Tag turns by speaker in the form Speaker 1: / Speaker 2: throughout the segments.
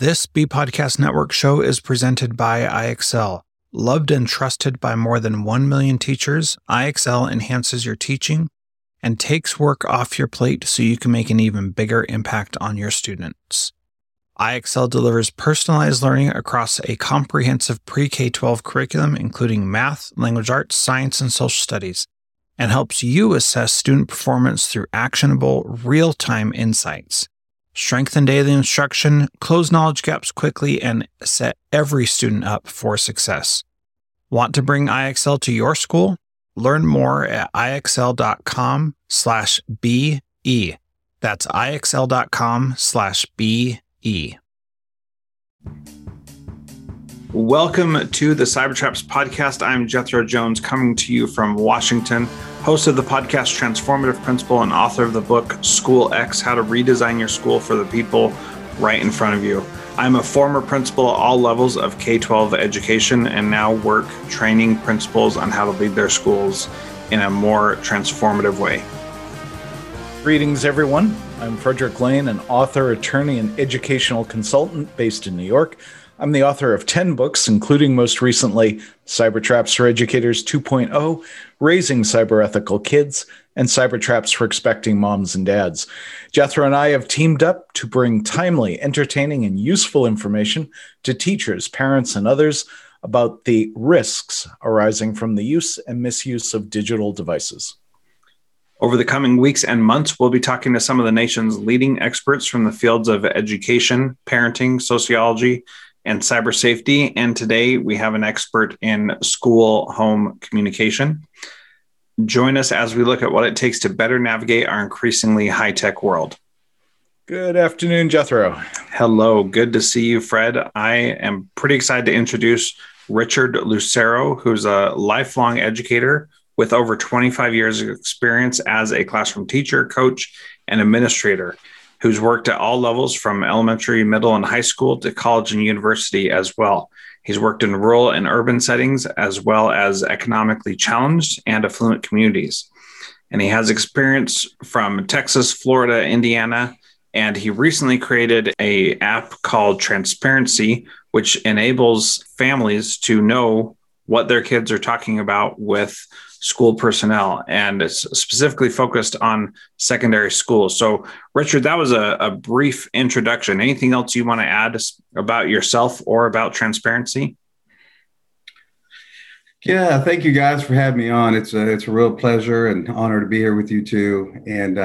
Speaker 1: This B Podcast Network show is presented by IXL. Loved and trusted by more than 1 million teachers, IXL enhances your teaching and takes work off your plate so you can make an even bigger impact on your students. IXL delivers personalized learning across a comprehensive pre-K-12 curriculum, including math, language arts, science, and social studies, and helps you assess student performance through actionable, real-time insights. Strengthen daily instruction, close knowledge gaps quickly, and set every student up for success. Want to bring IXL to your school? Learn more at ixl.com/BE. That's ixl.com/BE. Welcome to the Cybertraps podcast. I'm Jethro Jones, coming to you from Washington, host of the podcast Transformative Principal and author of the book School X, How to Redesign Your School for the People Right in Front of You. I'm a former principal at all levels of K-12 education and now work training principals on how to lead their schools in a more transformative way.
Speaker 2: Greetings, everyone. I'm Frederick Lane, an author, attorney, and educational consultant based in New York. I'm the author of 10 books, including most recently Cybertraps for Educators 2.0, Raising Cyber-Ethical Kids, and Cybertraps for Expecting Moms and Dads. Jethro and I have teamed up to bring timely, entertaining, and useful information to teachers, parents, and others about the risks arising from the use and misuse of digital devices.
Speaker 1: Over the coming weeks and months, we'll be talking to some of the nation's leading experts from the fields of education, parenting, sociology, and cyber safety. And today we have an expert in school-home communication. Join us as we look at what it takes to better navigate our increasingly high-tech world.
Speaker 2: Good afternoon, Jethro.
Speaker 1: Hello. Good to see you, Fred. I am pretty excited to introduce Richard Lucero, who's a lifelong educator with over 25 years of experience as a classroom teacher, coach, and administrator, who's worked at all levels from elementary, middle, and high school to college and university as well. He's worked in rural and urban settings, as well as economically challenged and affluent communities. And he has experience from Texas, Florida, Indiana, and he recently created an app called Transparency, which enables families to know what their kids are talking about with school personnel, and it's specifically focused on secondary schools. So, Richard, that was a brief introduction. Anything else you want to add about yourself or about Transparency?
Speaker 3: Yeah, thank you guys for having me on. It's a real pleasure and honor to be here with you too. And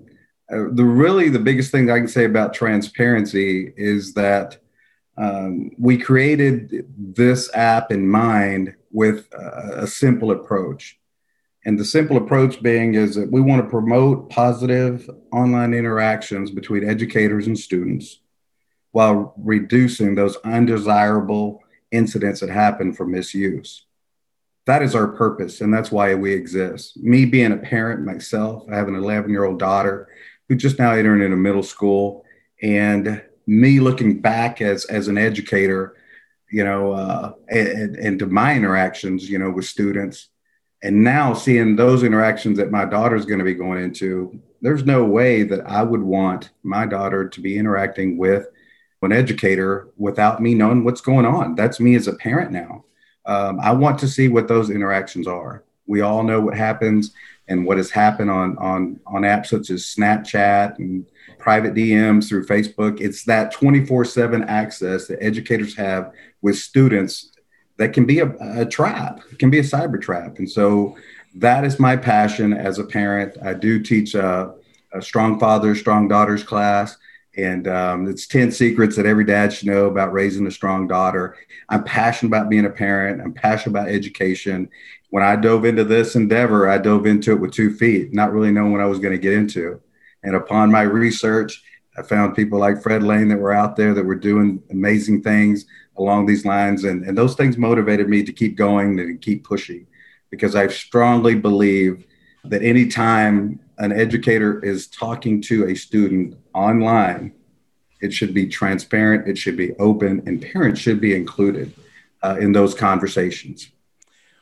Speaker 3: the biggest thing that I can say about Transparency is that we created this app in mind with a simple approach. And the simple approach being is that we want to promote positive online interactions between educators and students while reducing those undesirable incidents that happen from misuse. That is our purpose, and that's why we exist. Me being a parent myself, I have an 11-year-old daughter who just now entered into middle school, and me looking back as an educator, and to my interactions, with students, and now seeing those interactions that my daughter's going to be going into, there's no way that I would want my daughter to be interacting with an educator without me knowing what's going on. That's me as a parent now. I want to see what those interactions are. We all know what happens and what has happened on apps such as Snapchat and private DMs through Facebook. It's that 24/7 access that educators have with students that can be a trap. It can be a cyber trap. And so that is my passion as a parent. I do teach a Strong Fathers, Strong Daughters class. And it's 10 secrets that every dad should know about raising a strong daughter. I'm passionate about being a parent. I'm passionate about education. When I dove into this endeavor, I dove into it with 2 feet, not really knowing what I was going to get into. And upon my research, I found people like Fred Lane that were out there that were doing amazing things along these lines. And those things motivated me to keep going and keep pushing, because I strongly believe that anytime an educator is talking to a student online, it should be transparent, it should be open, and parents should be included in those conversations.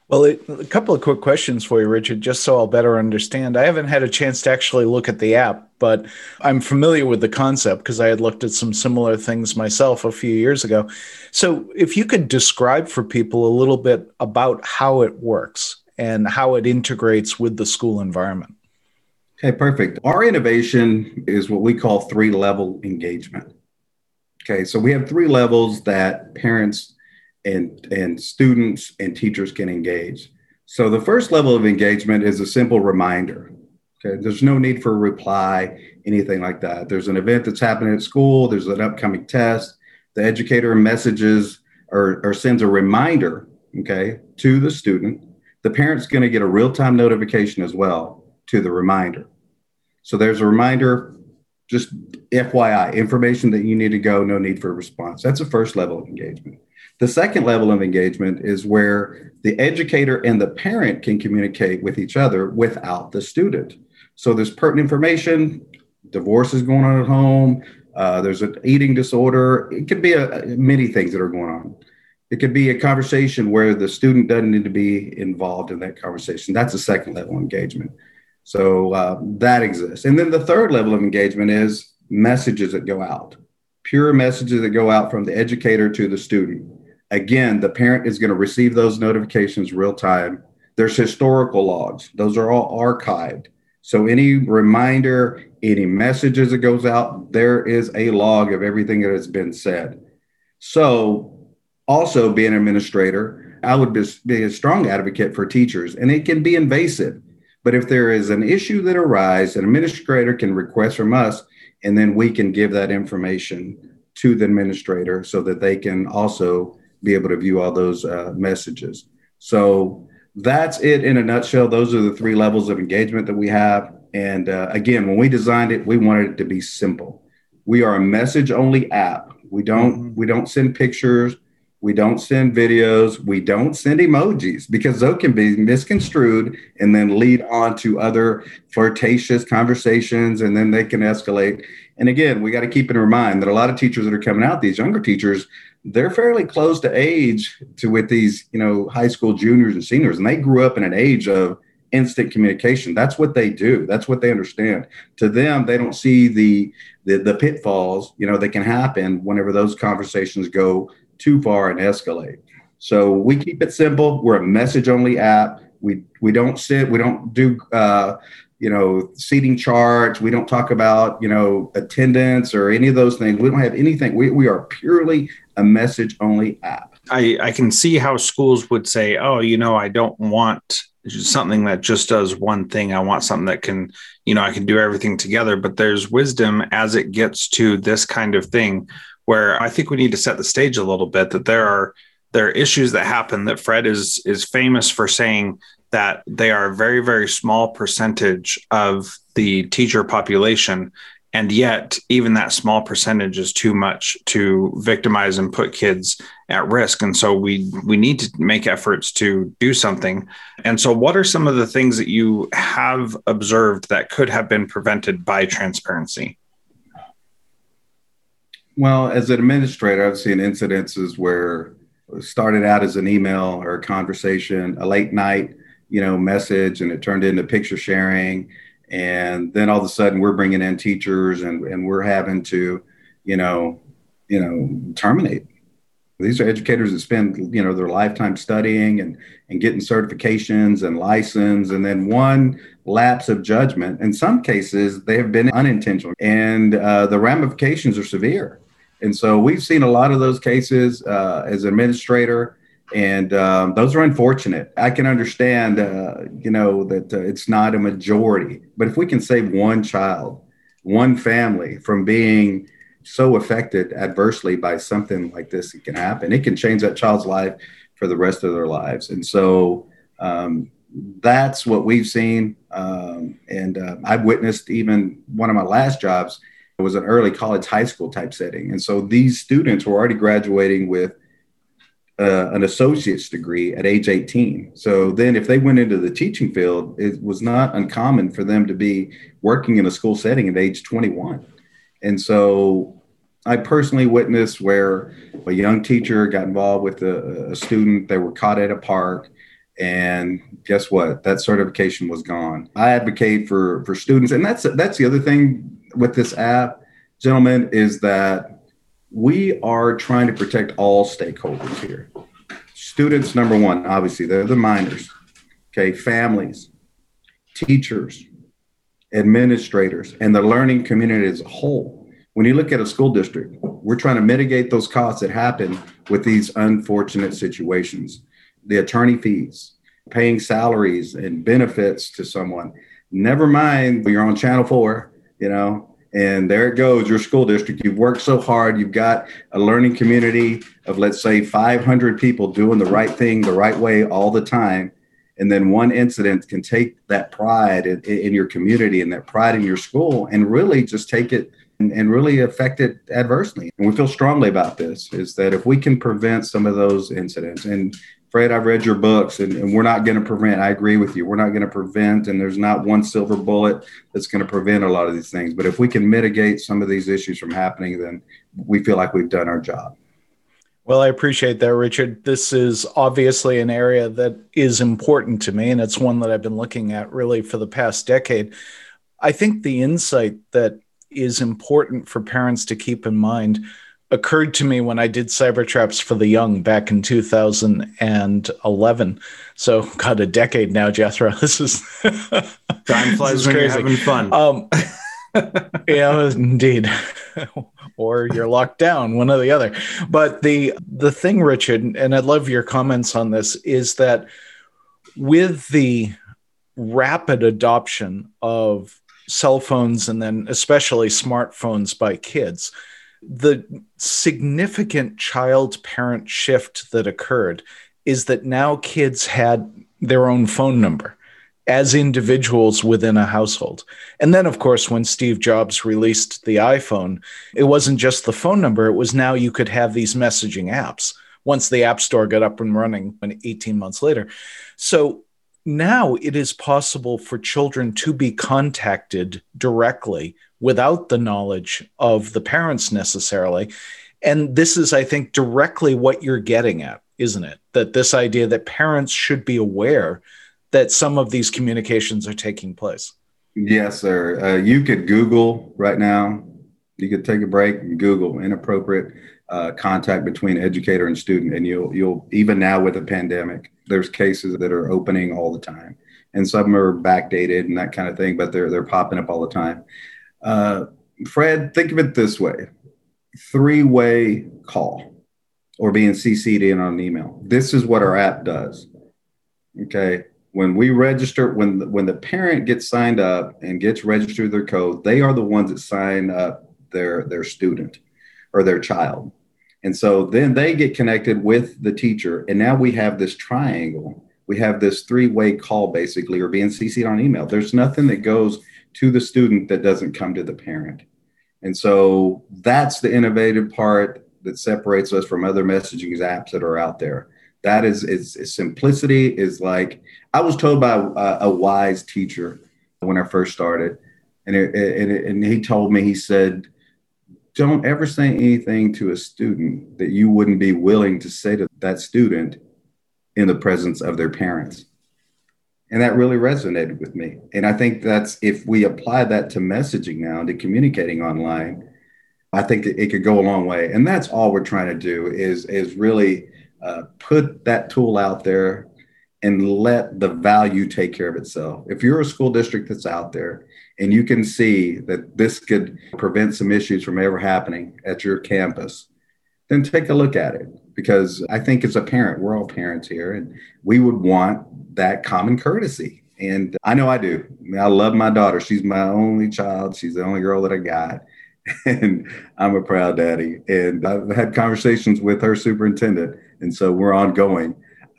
Speaker 2: Well, a couple of quick questions for you, Richard, just so I'll better understand. I haven't had a chance to actually look at the app, but I'm familiar with the concept because I had looked at some similar things myself a few years ago. So, if you could describe for people a little bit about how it works and how it integrates with the school environment.
Speaker 3: Okay, perfect. Our innovation is what we call three-level engagement. Okay, so we have three levels that parents and students and teachers can engage. So the first level of engagement is a simple reminder. Okay, there's no need for a reply, anything like that. There's an event that's happening at school, there's an upcoming test, the educator messages or sends a reminder, okay, to the student. The parent's going to get a real-time notification as well to the reminder. So there's a reminder, just FYI, information that you need to go, no need for a response. That's the first level of engagement. The second level of engagement is where the educator and the parent can communicate with each other without the student. So there's pertinent information, divorce is going on at home, there's an eating disorder. It could be many things that are going on. It could be a conversation where the student doesn't need to be involved in that conversation. That's a second level engagement. So that exists. And then the third level of engagement is messages that go out, pure messages that go out from the educator to the student. Again, the parent is going to receive those notifications real time. There's historical logs. Those are all archived. So any reminder, any messages that goes out, there is a log of everything that has been said. So also being an administrator, I would be a strong advocate for teachers, and it can be invasive. But if there is an issue that arises, an administrator can request from us, and then we can give that information to the administrator so that they can also be able to view all those messages. So that's it in a nutshell. Those are the three levels of engagement that we have. And again, when we designed it, we wanted it to be simple. We are a message-only app. We don't send pictures. We don't send videos. We don't send emojis because those can be misconstrued and then lead on to other flirtatious conversations, and then they can escalate. And again, we got to keep in mind that a lot of teachers that are coming out, these younger teachers, they're fairly close to age with these, high school juniors and seniors, and they grew up in an age of instant communication. That's what they do. That's what they understand. To them, they don't see the pitfalls, that can happen whenever those conversations go too far and escalate. So we keep it simple. We're a message-only app. We don't do seating charts. We don't talk about, attendance or any of those things. We don't have anything. We are purely a message-only app.
Speaker 1: I can see how schools would say, oh, I don't want something that just does one thing. I want something that can, I can do everything together. But there's wisdom as it gets to this kind of thing where I think we need to set the stage a little bit, that there are issues that happen that Fred is famous for saying that they are a very, very small percentage of the teacher population. And yet even that small percentage is too much to victimize and put kids at risk. And so we need to make efforts to do something. And so what are some of the things that you have observed that could have been prevented by transparency?
Speaker 3: Well, as an administrator, I've seen incidences where it started out as an email or a conversation, a late night, message, and it turned into picture sharing. And then all of a sudden we're bringing in teachers and we're having to, terminate. These are educators that spend, their lifetime studying and getting certifications and license. And then one lapse of judgment, in some cases, they have been unintentional, and the ramifications are severe. And so we've seen a lot of those cases as an administrator, and those are unfortunate. I can understand, that it's not a majority, but if we can save one child, one family from being so affected adversely by something like this, it can happen. It can change that child's life for the rest of their lives. And so that's what we've seen. I've witnessed, even one of my last jobs, it was an early college, high school type setting. And so these students were already graduating with an associate's degree at age 18. So then if they went into the teaching field, it was not uncommon for them to be working in a school setting at age 21. And so I personally witnessed where a young teacher got involved with a student. They were caught at a park. And guess what? That certification was gone. I advocate for students. And that's the other thing with this app, gentlemen, is that we are trying to protect all stakeholders here. Students, number one, obviously, they're the minors. Okay, families, teachers, administrators, and the learning community as a whole. When you look at a school district, we're trying to mitigate those costs that happen with these unfortunate situations. The attorney fees, paying salaries and benefits to someone. Never mind, you're on Channel 4, and there it goes, your school district. You've worked so hard. You've got a learning community of, let's say, 500 people doing the right thing the right way all the time. And then one incident can take that pride in your community and that pride in your school and really just take it and really affect it adversely. And we feel strongly about this, is that if we can prevent some of those incidents, and Fred, I've read your books, and we're not going to prevent. I agree with you. We're not going to prevent, and there's not one silver bullet that's going to prevent a lot of these things. But if we can mitigate some of these issues from happening, then we feel like we've done our job.
Speaker 2: Well, I appreciate that, Richard. This is obviously an area that is important to me, and it's one that I've been looking at really for the past decade. I think the insight that is important for parents to keep in mind occurred to me when I did Cyber Traps for the Young back in 2011. So, God, a decade now, Jethro. This is
Speaker 1: time flies when you're having fun.
Speaker 2: Yeah, indeed. Or you're locked down, one or the other. But the thing, Richard, and I love your comments on this, is that with the rapid adoption of cell phones and then especially smartphones by kids, the significant child-parent shift that occurred is that now kids had their own phone number as individuals within a household. And then, of course, when Steve Jobs released the iPhone, it wasn't just the phone number. It was now you could have these messaging apps once the App Store got up and running 18 months later. So now it is possible for children to be contacted directly without the knowledge of the parents necessarily. And this is, I think, directly what you're getting at, isn't it? That this idea that parents should be aware that some of these communications are taking place.
Speaker 3: Yes, sir. You could Google right now. You could take a break and Google inappropriate contact between educator and student. And you'll even now with the pandemic, there's cases that are opening all the time. And some are backdated and that kind of thing, but they're popping up all the time. Fred, think of it this way: 3-way call or being CC'd in on an email. This is what our app does. Okay. When we register, when the parent gets signed up and gets registered their code, they are the ones that sign up their student or their child. And so then they get connected with the teacher. And now we have this triangle. We have this 3-way call basically, or being CC'd on email. There's nothing that goes to the student that doesn't come to the parent. And so that's the innovative part that separates us from other messaging apps that are out there. That is simplicity is like, I was told by a wise teacher when I first started, and he told me, he said, don't ever say anything to a student that you wouldn't be willing to say to that student in the presence of their parents. And that really resonated with me. And I think that's, if we apply that to messaging now, to communicating online, I think it could go a long way. And that's all we're trying to do is really put that tool out there and let the value take care of itself. If you're a school district that's out there and you can see that this could prevent some issues from ever happening at your campus, then take a look at it. Because I think as a parent, we're all parents here, and we would want that common courtesy. And I know I do. I love my daughter. She's my only child. She's the only girl that I got. And I'm a proud daddy. And I've had conversations with her superintendent. And so we're ongoing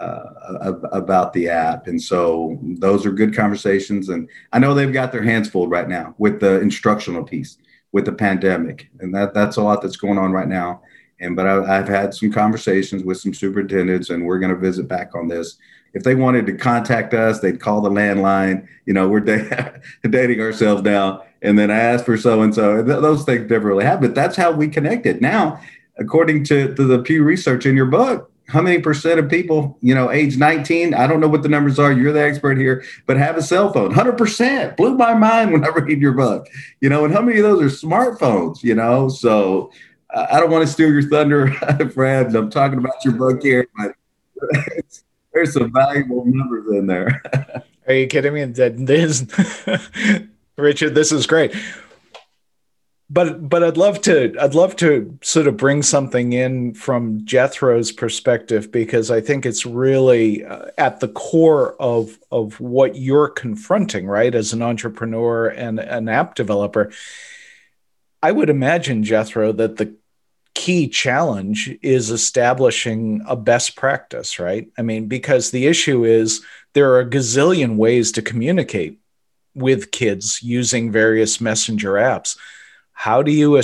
Speaker 3: about the app. And so those are good conversations. And I know they've got their hands full right now with the instructional piece, with the pandemic. And that's a lot that's going on right now. But I've had some conversations with some superintendents, and we're going to visit back on this. If they wanted to contact us, they'd call the landline. We're dating ourselves now. And then I asked for so-and-so. Those things never really happen. But that's how we connected. Now, according to the Pew Research in your book, how many percent of people, age 19, I don't know what the numbers are, you're the expert here, but have a cell phone? 100%. Blew my mind when I read your book, and how many of those are smartphones, So I don't want to steal your thunder, Fred. I'm talking about your book here, but there's some valuable numbers in there.
Speaker 2: Are you kidding me? Richard, this is great. But I'd love to sort of bring something in from Jethro's perspective, because I think it's really at the core of what you're confronting, right, as an entrepreneur and an app developer. I would imagine, Jethro, that the key challenge is establishing a best practice, right? I mean, because the issue is there are a gazillion ways to communicate with kids using various messenger apps. How do you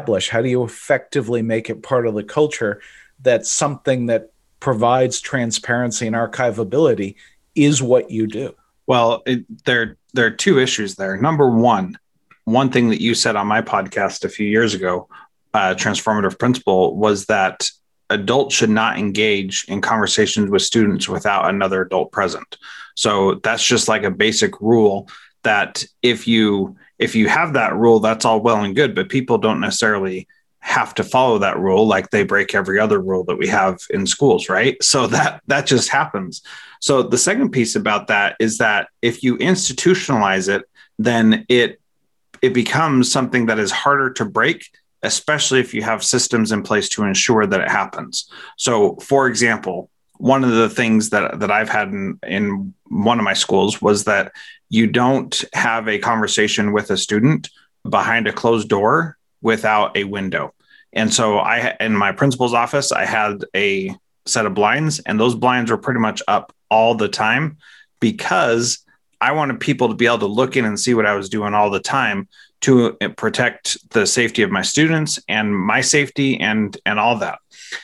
Speaker 2: effectively make it part of the culture that something that provides transparency and archivability is what you do?
Speaker 1: Well, there are two issues there. Number one thing that you said on my podcast a few years ago, Transformative Principal, was that adults should not engage in conversations with students without another adult present. So that's just like a basic rule that if you have that rule, that's all well and good, but people don't necessarily have to follow that rule like they break every other rule that we have in schools, right? So that just happens. So the second piece about that is that if you institutionalize it, then it becomes something that is harder to break, especially if you have systems in place to ensure that it happens. So, for example, one of the things that I've had in one of my schools was that you don't have a conversation with a student behind a closed door without a window. And so in my principal's office, I had a set of blinds, and those blinds were pretty much up all the time because I wanted people to be able to look in and see what I was doing all the time to protect the safety of my students and my safety and all that.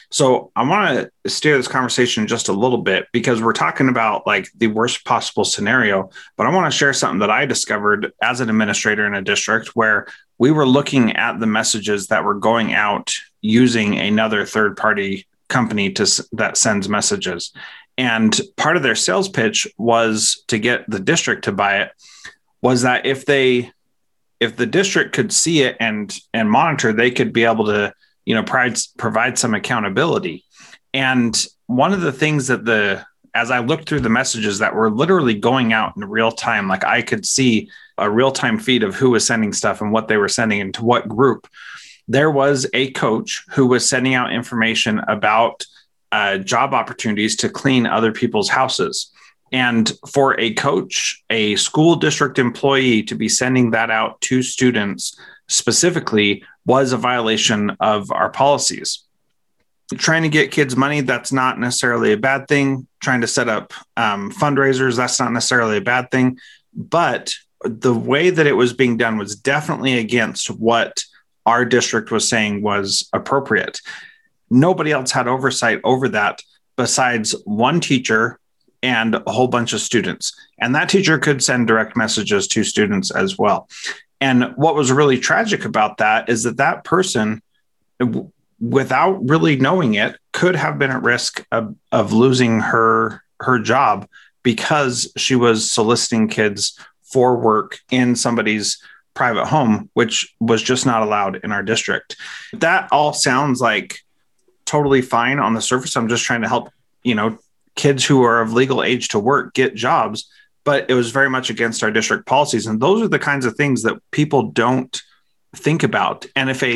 Speaker 1: So I want to steer this conversation just a little bit because we're talking about like the worst possible scenario, but I want to share something that I discovered as an administrator in a district where we were looking at the messages that were going out using another third-party company that sends messages. And part of their sales pitch was to get the district to buy it, was that if the district could see it and monitor, they could be able to, provide some accountability. And one of the things that as I looked through the messages that were literally going out in real time, like I could see a real-time feed of who was sending stuff and what they were sending and to what group. There was a coach who was sending out information about job opportunities to clean other people's houses. And for a coach, a school district employee, to be sending that out to students specifically was a violation of our policies. Trying to get kids money, that's not necessarily a bad thing. Trying to set up fundraisers, that's not necessarily a bad thing. But the way that it was being done was definitely against what our district was saying was appropriate. Nobody else had oversight over that besides one teacher and a whole bunch of students. And that teacher could send direct messages to students as well. And what was really tragic about that is that person, without really knowing it, could have been at risk of losing her job because she was soliciting kids for work in somebody's private home, which was just not allowed in our district. That all sounds like totally fine on the surface. I'm just trying to help, kids who are of legal age to work get jobs, but it was very much against our district policies. And those are the kinds of things that people don't think about. And if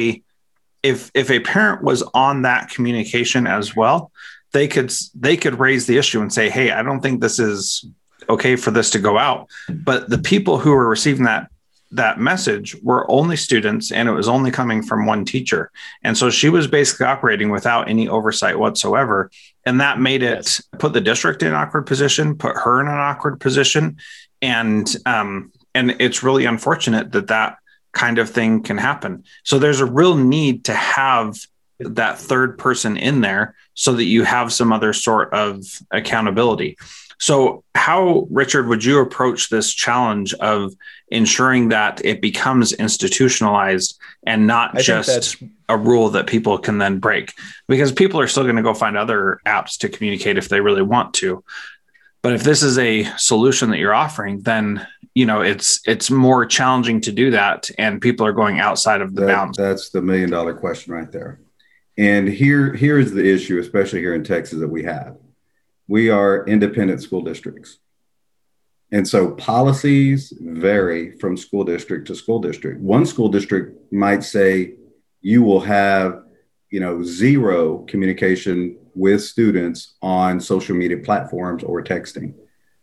Speaker 1: a parent was on that communication as well, they could raise the issue and say, hey, I don't think this is okay for this to go out. But the people who were receiving that message were only students, and it was only coming from one teacher. And so she was basically operating without any oversight whatsoever. And that made it put the district in an awkward position, put her in an awkward position. And it's really unfortunate that kind of thing can happen. So there's a real need to have that third person in there so that you have some other sort of accountability. So, how, Richard, would you approach this challenge of ensuring that it becomes institutionalized and not just a rule that people can then break? Because people are still going to go find other apps to communicate if they really want to. But if this is a solution that you're offering, then it's more challenging to do that, and people are going outside of the bounds.
Speaker 3: That's the $1 million question right there. And here's the issue, especially here in Texas, that we are independent school districts. And so policies vary from school district to school district. One school district might say you will have, zero communication with students on social media platforms or texting.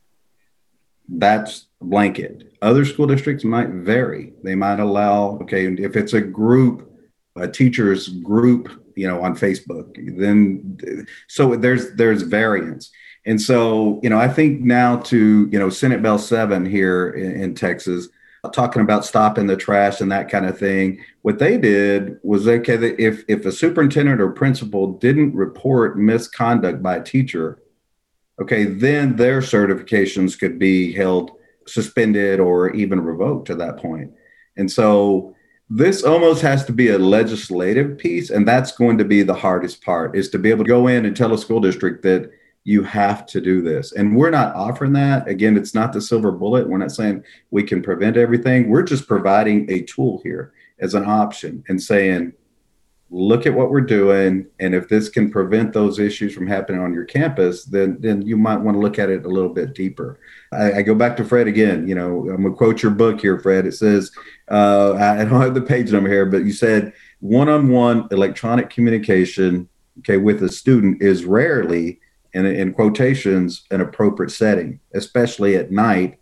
Speaker 3: That's blanket. Other school districts might vary. They might allow, if it's a group, a teacher's group, on Facebook, then so there's variance. And so, I think now to, Senate Bill 7 here in Texas, talking about stopping the trash and that kind of thing, what they did was, if a superintendent or principal didn't report misconduct by a teacher, then their certifications could be held suspended or even revoked to that point. And so this almost has to be a legislative piece, and that's going to be the hardest part, is to be able to go in and tell a school district that you have to do this. And we're not offering that. Again, it's not the silver bullet. We're not saying we can prevent everything. We're just providing a tool here as an option and saying, look at what we're doing. And if this can prevent those issues from happening on your campus, then you might want to look at it a little bit deeper. I go back to Fred again. I'm going to quote your book here, Fred. It says, I don't have the page number here, but you said one-on-one electronic communication, with a student is rarely, and in quotations, an appropriate setting, especially at night.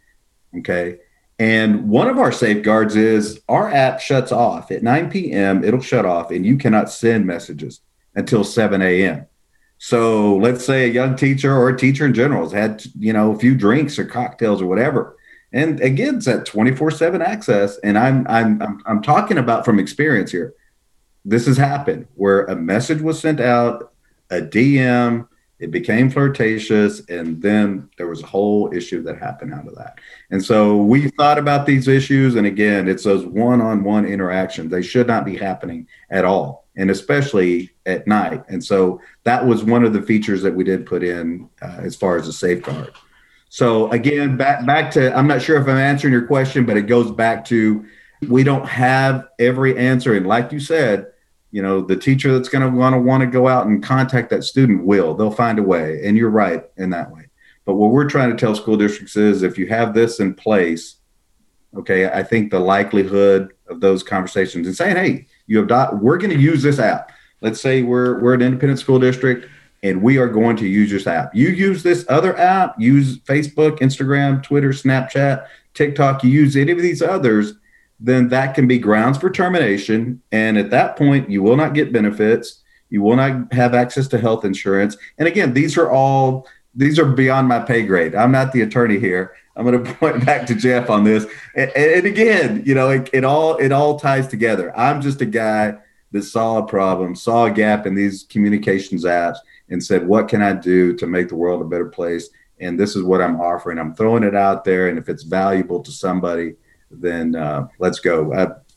Speaker 3: And one of our safeguards is our app shuts off at 9 p.m. It'll shut off, and you cannot send messages until 7 a.m. So let's say a young teacher or a teacher in general has had, a few drinks or cocktails or whatever. And again, it's that 24/7 access. And I'm talking about from experience here. This has happened where a message was sent out, a DM, it became flirtatious, and then there was a whole issue that happened out of that. And so we thought about these issues. And again, it's those one-on-one interactions. They should not be happening at all, and especially at night. And so that was one of the features that we did put in as far as a safeguard. So again, back to, I'm not sure if I'm answering your question, but it goes back to, we don't have every answer. And like you said, the teacher that's going to want to go out and contact that student they'll find a way. And you're right in that way. But what we're trying to tell school districts is, if you have this in place, I think the likelihood of those conversations and saying, hey, we're going to use this app. Let's say we're an independent school district and we are going to use this app. You use this other app, use Facebook, Instagram, Twitter, Snapchat, TikTok, you use any of these others, then that can be grounds for termination. And at that point, you will not get benefits. You will not have access to health insurance. And again, these are beyond my pay grade. I'm not the attorney here. I'm going to point back to Jeff on this. And again, it all ties together. I'm just a guy that saw a problem, saw a gap in these communications apps, and said, what can I do to make the world a better place? And this is what I'm offering. I'm throwing it out there. And if it's valuable to somebody, then let's go.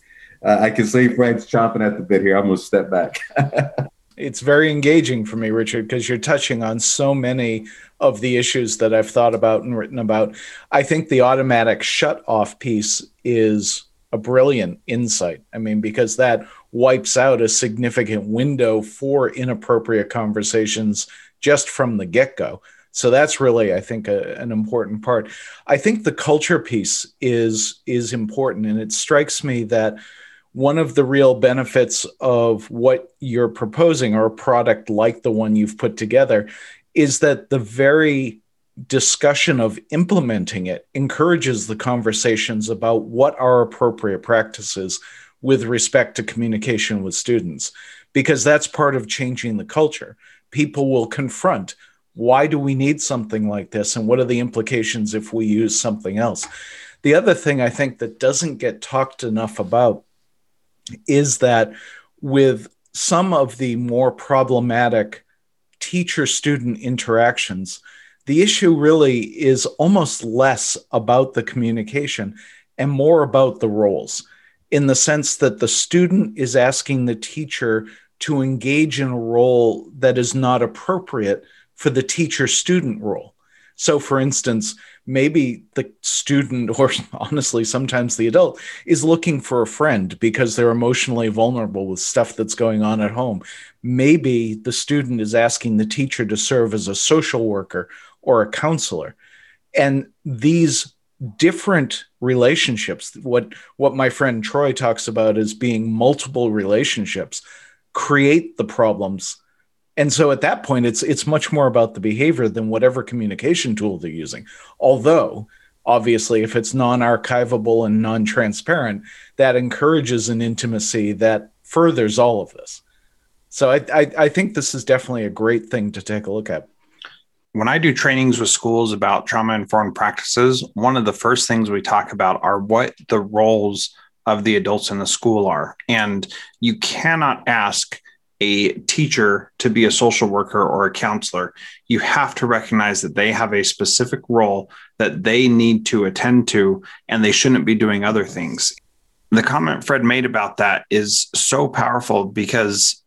Speaker 3: I can see Frank's chomping at the bit here. I'm going to step back.
Speaker 2: It's very engaging for me, Richard, because you're touching on so many of the issues that I've thought about and written about. I think the automatic shut off piece is a brilliant insight. Because that wipes out a significant window for inappropriate conversations just from the get-go. So that's really, I think, an important part. I think the culture piece is important. And it strikes me that one of the real benefits of what you're proposing, or a product like the one you've put together, is that the very discussion of implementing it encourages the conversations about what are appropriate practices with respect to communication with students, because that's part of changing the culture. People will confront, why do we need something like this? And what are the implications if we use something else? The other thing I think that doesn't get talked enough about is that with some of the more problematic teacher-student interactions, The issue really is almost less about the communication and more about the roles, in the sense that the student is asking the teacher to engage in a role that is not appropriate for the teacher-student role. So, for instance, maybe the student, or honestly, sometimes the adult, is looking for a friend because they're emotionally vulnerable with stuff that's going on at home. Maybe the student is asking the teacher to serve as a social worker or a counselor. And these different relationships, what my friend Troy talks about as being multiple relationships, create the problems. And so at that point, it's much more about the behavior than whatever communication tool they're using. Although, obviously, if it's non-archivable and non-transparent, that encourages an intimacy that furthers all of this. So I think this is definitely a great thing to take a look at.
Speaker 1: When I do trainings with schools about trauma-informed practices, one of the first things we talk about are what the roles of the adults in the school are. And you cannot ask a teacher to be a social worker or a counselor. You have to recognize that they have a specific role that they need to attend to, and they shouldn't be doing other things. The comment Fred made about that is so powerful, because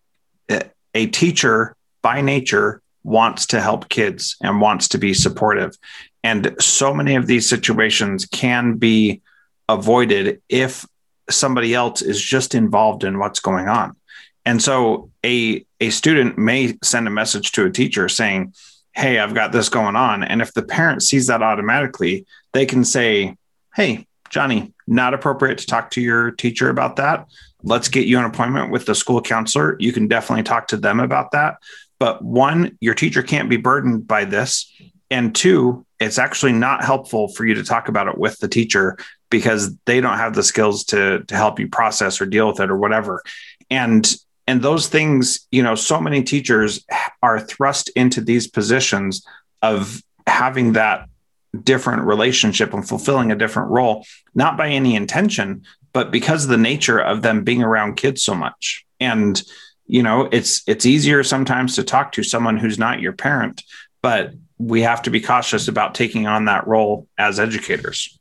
Speaker 1: a teacher by nature wants to help kids and wants to be supportive. And so many of these situations can be avoided if somebody else is just involved in what's going on. And so a student may send a message to a teacher saying, hey, I've got this going on. And if the parent sees that automatically, they can say, hey, Johnny, not appropriate to talk to your teacher about that. Let's get you an appointment with the school counselor. You can definitely talk to them about that. But one, your teacher can't be burdened by this. And two, it's actually not helpful for you to talk about it with the teacher, because they don't have the skills to help you process or deal with it or whatever. And those things, so many teachers are thrust into these positions of having that different relationship and fulfilling a different role, not by any intention, but because of the nature of them being around kids so much. And it's easier sometimes to talk to someone who's not your parent, but we have to be cautious about taking on that role as educators.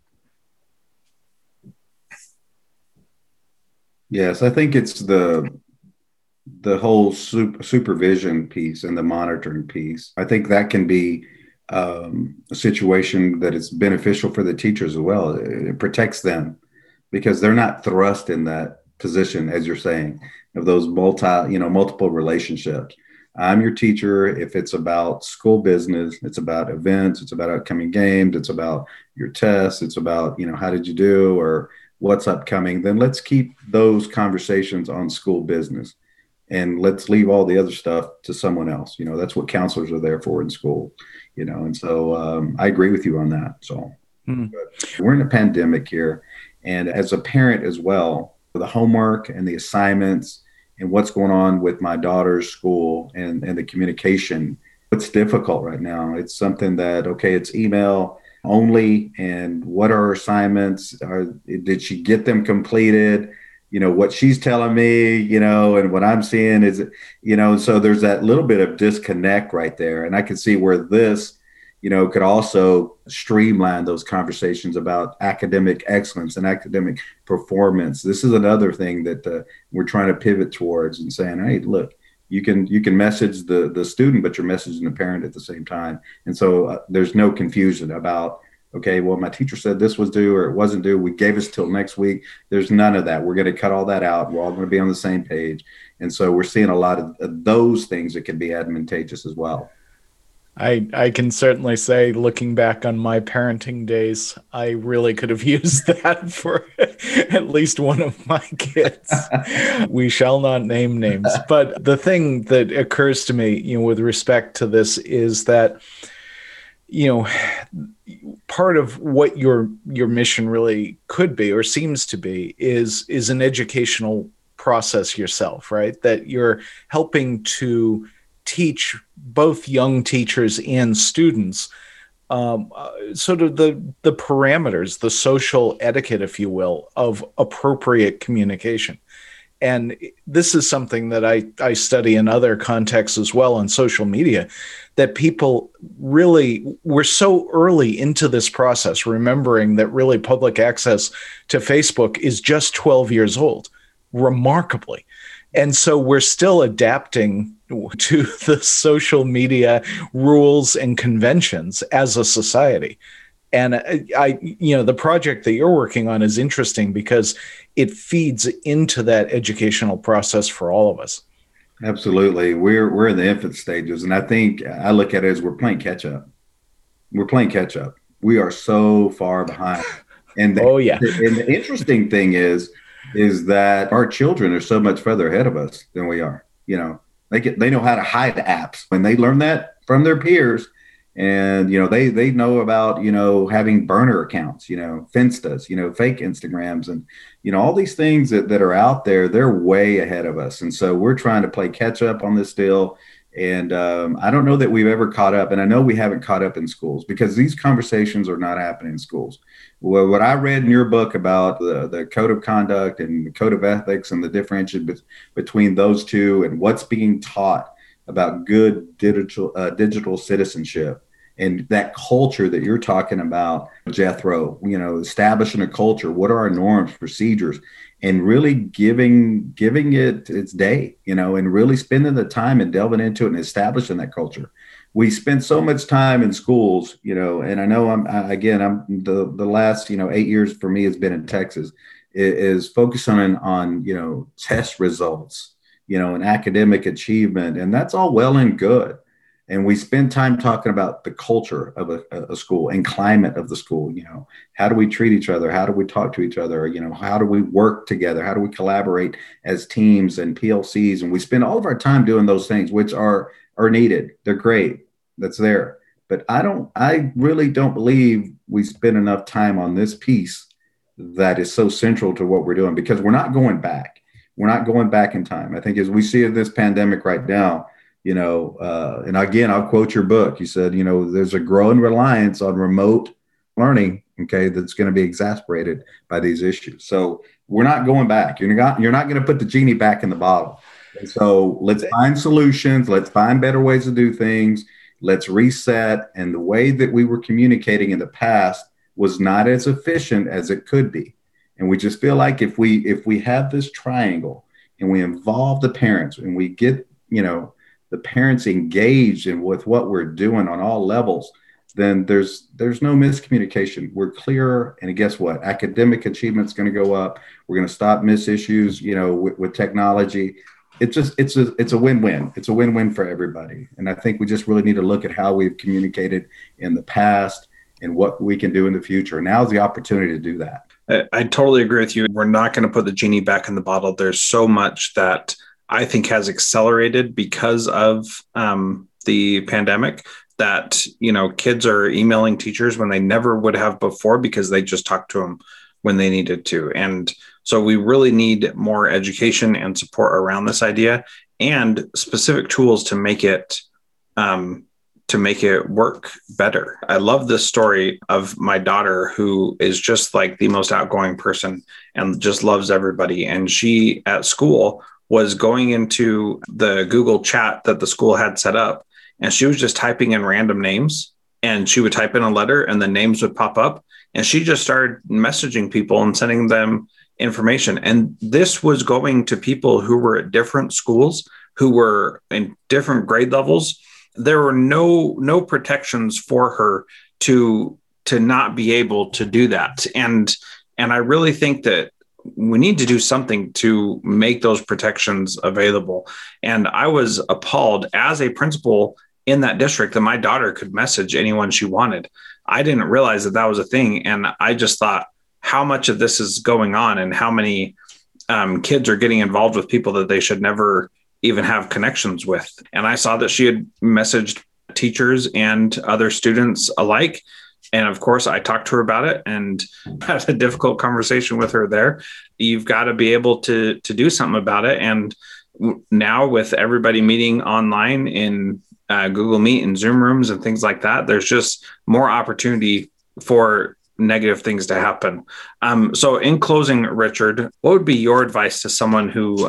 Speaker 3: Yes, I think it's the whole supervision piece and the monitoring piece. I think that can be a situation that is beneficial for the teachers as well. It protects them because they're not thrust in that position, as you're saying, of those multiple relationships. I'm your teacher. If it's about school business, it's about events, it's about upcoming games, it's about your tests, it's about, how did you do or what's upcoming, then let's keep those conversations on school business and let's leave all the other stuff to someone else. That's what counselors are there for in school, and so I agree with you on that. So we're in a pandemic here. And as a parent as well, the homework and the assignments and what's going on with my daughter's school and the communication, it's difficult right now. It's something that, okay, it's email only. And what are her assignments? Did she get them completed? What she's telling me, and what I'm seeing is, so there's that little bit of disconnect right there. And I can see where this, could also streamline those conversations about academic excellence and academic performance. This is another thing that we're trying to pivot towards and saying, hey, look, you can message the student, but you're messaging the parent at the same time. And so there's no confusion about, okay, well, my teacher said this was due or it wasn't due. We gave us till next week. There's none of that. We're going to cut all that out. We're all going to be on the same page. And so we're seeing a lot of those things that can be advantageous as well.
Speaker 2: I can certainly say, looking back on my parenting days, I really could have used that for at least one of my kids. We shall not name names. But the thing that occurs to me, with respect to this is that, part of what your mission really could be or seems to be is an educational process yourself, right? That you're helping to teach both young teachers and students sort of the parameters, the social etiquette, if you will, of appropriate communication. And this is something that I study in other contexts as well on social media, that people really were so early into this process, remembering that really public access to Facebook is just 12 years old, remarkably. And so we're still adapting to the social media rules and conventions as a society. And the project that you're working on is interesting because it feeds into that educational process for all of us.
Speaker 3: Absolutely. We're in the infant stages. And I think I look at it as we're playing catch up. We're playing catch up. We are so far behind. And the interesting thing is that our children are so much further ahead of us than we are. They know how to hide apps, and they learn that from their peers. And, they know about, having burner accounts, Finstas, fake Instagrams, and, all these things that are out there. They're way ahead of us. And so we're trying to play catch up on this deal. And I don't know that we've ever caught up. And I know we haven't caught up in schools because these conversations are not happening in schools. Well, what I read in your book about the code of conduct and the code of ethics and the differentiation between those two and what's being taught about good digital citizenship and that culture that you're talking about, Jethro, establishing a culture. What are our norms, procedures, and really giving it its day, and really spending the time and delving into it and establishing that culture. We spend so much time in schools, and I know I'm the last, 8 years for me has been in Texas, is focusing on test results, and academic achievement. And that's all well and good. And we spend time talking about the culture of a school and climate of the school. How do we treat each other? How do we talk to each other? How do we work together? How do we collaborate as teams and PLCs? And we spend all of our time doing those things, which are needed. They're great. That's there. But I really don't believe we spend enough time on this piece that is so central to what we're doing, because we're not going back. We're not going back in time. I think as we see this pandemic right now, and again, I'll quote your book. You said, there's a growing reliance on remote learning, okay, that's going to be exacerbated by these issues. So we're not going back. You're not going to put the genie back in the bottle. And so let's find solutions. Let's find better ways to do things. Let's reset. And the way that we were communicating in the past was not as efficient as it could be. And we just feel like if we have this triangle and we involve the parents and we get, the parents engaged in with what we're doing on all levels, then there's no miscommunication. We're clearer. And guess what? Academic achievement's going to go up. We're going to stop miss issues, with technology. It's a win-win. It's a win-win for everybody. And I think we just really need to look at how we've communicated in the past and what we can do in the future. Now's the opportunity to do that.
Speaker 1: I totally agree with you. We're not going to put the genie back in the bottle. There's so much that I think has accelerated because of the pandemic, that, kids are emailing teachers when they never would have before because they just talked to them when they needed to. And so we really need more education and support around this idea and specific tools to make it work better. I love this story of my daughter, who is just like the most outgoing person and just loves everybody. And she at school was going into the Google chat that the school had set up, and she was just typing in random names, and she would type in a letter and the names would pop up, and she just started messaging people and sending them information. And this was going to people who were at different schools, who were in different grade levels. There were no protections for her to not be able to do that. And I really think that we need to do something to make those protections available. And I was appalled as a principal in that district that my daughter could message anyone she wanted. I didn't realize that was a thing. And I just thought how much of this is going on and how many kids are getting involved with people that they should never even have connections with. And I saw that she had messaged teachers and other students alike. And of course, I talked to her about it and had a difficult conversation with her there. You've got to be able to do something about it. And now with everybody meeting online in Google Meet and Zoom rooms and things like that, there's just more opportunity for negative things to happen. So in closing, Richard, what would be your advice to someone who,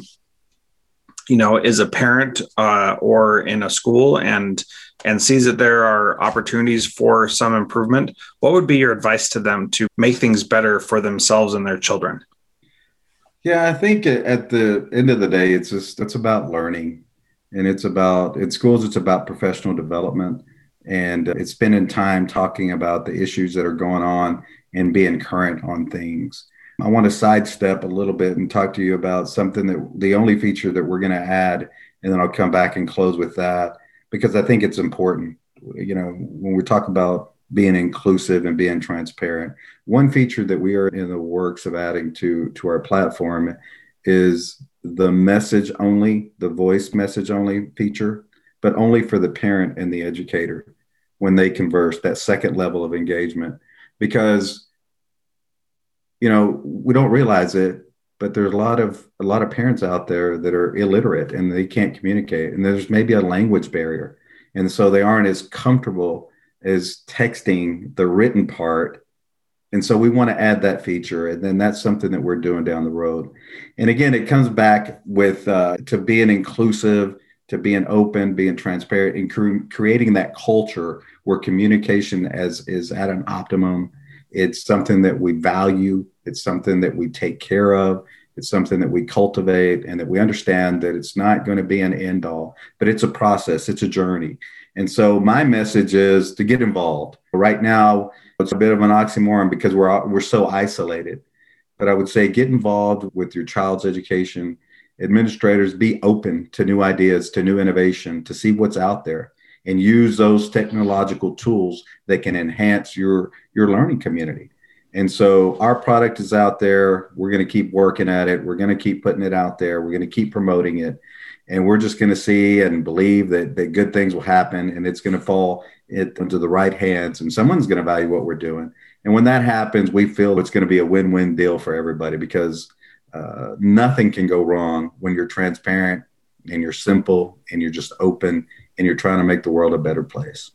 Speaker 1: is a parent or in a school and sees that there are opportunities for some improvement? What would be your advice to them to make things better for themselves and their children?
Speaker 3: Yeah, I think at the end of the day, it's about learning, and in schools, it's about professional development, and it's spending time talking about the issues that are going on and being current on things. I want to sidestep a little bit and talk to you about something that the only feature that we're going to add, and then I'll come back and close with that because I think it's important. When we talk about being inclusive and being transparent, one feature that we are in the works of adding to our platform is the voice message only feature, but only for the parent and the educator when they converse, that second level of engagement. Because, we don't realize it, but there's a lot of parents out there that are illiterate and they can't communicate. And there's maybe a language barrier. And so they aren't as comfortable as texting the written part. And so we want to add that feature. And then that's something that we're doing down the road. And again, it comes back with to being inclusive, to being open, being transparent, and creating that culture where communication is at an optimum. It's something that we value. It's something that we take care of. It's something that we cultivate, and that we understand that it's not going to be an end all, but it's a process. It's a journey. And so my message is to get involved. Right now, it's a bit of an oxymoron because we're so isolated. But I would say get involved with your child's education. Administrators, be open to new ideas, to new innovation, to see what's out there, and use those technological tools that can enhance your learning community. And so our product is out there. We're going to keep working at it. We're going to keep putting it out there. We're going to keep promoting it. And we're just going to see and believe that good things will happen, and it's going to fall into the right hands, and someone's going to value what we're doing. And when that happens, we feel it's going to be a win-win deal for everybody, because nothing can go wrong when you're transparent and you're simple and you're just open and you're trying to make the world a better place.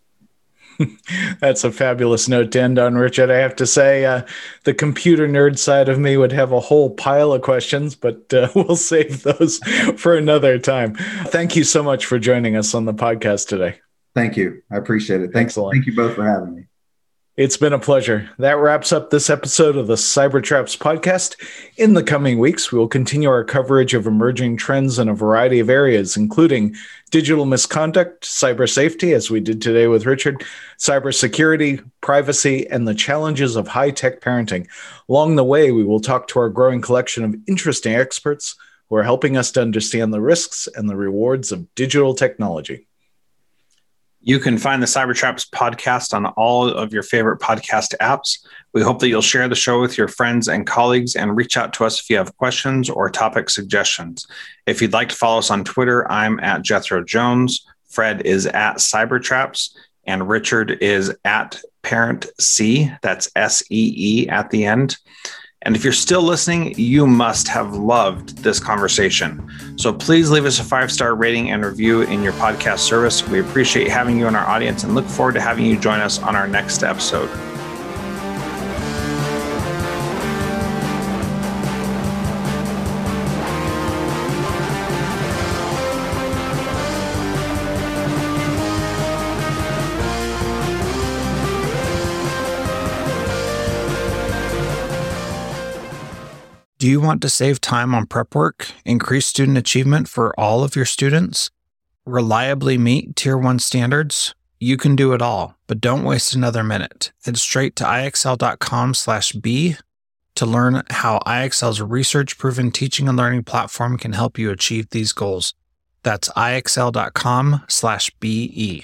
Speaker 2: That's a fabulous note to end on, Richard. I have to say, the computer nerd side of me would have a whole pile of questions, but we'll save those for another time. Thank you so much for joining us on the podcast today.
Speaker 3: Thank you. I appreciate it. Thanks.
Speaker 2: Excellent.
Speaker 3: Thank you both for having me.
Speaker 2: It's been a pleasure. That wraps up this episode of the Cybertraps podcast. In the coming weeks, we will continue our coverage of emerging trends in a variety of areas, including digital misconduct, cyber safety, as we did today with Richard, cybersecurity, privacy, and the challenges of high-tech parenting. Along the way, we will talk to our growing collection of interesting experts who are helping us to understand the risks and the rewards of digital technology.
Speaker 1: You can find the Cybertraps podcast on all of your favorite podcast apps. We hope that you'll share the show with your friends and colleagues, and reach out to us if you have questions or topic suggestions. If you'd like to follow us on Twitter, I'm at Jethro Jones. Fred is at Cybertraps, and Richard is at Parent C. That's SEE at the end. And if you're still listening, you must have loved this conversation. So please leave us a 5-star rating and review in your podcast service. We appreciate having you in our audience and look forward to having you join us on our next episode. Do you want to save time on prep work, increase student achievement for all of your students, reliably meet Tier 1 standards? You can do it all, but don't waste another minute. Head straight to ixl.com/B to learn how IXL's research-proven teaching and learning platform can help you achieve these goals. That's ixl.com/BE.